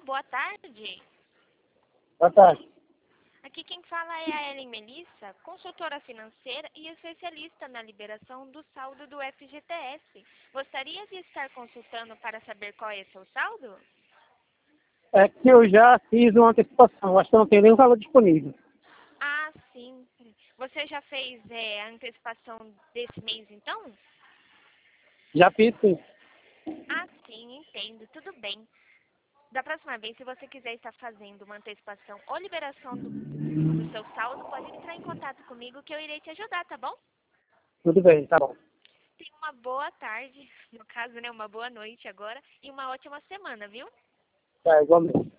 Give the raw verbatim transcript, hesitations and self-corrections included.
boa tarde. Boa tarde. Aqui quem fala é a Ellen Melissa, consultora financeira e especialista na liberação do saldo do F G T S. Gostaria de estar consultando para saber qual é seu saldo? É que eu já fiz uma antecipação, acho que não tem nenhum valor disponível. Ah, sim. Você já fez é, a antecipação desse mês, então? Já fiz sim. Ah, sim, entendo. Tudo bem. Da próxima vez, se você quiser estar fazendo uma antecipação ou liberação do, do seu saldo, pode entrar em contato comigo que eu irei te ajudar, tá bom? Tudo bem, tá bom. Tenha uma boa tarde, no caso, né, uma boa noite agora, e uma ótima semana, viu? Tá, igualmente.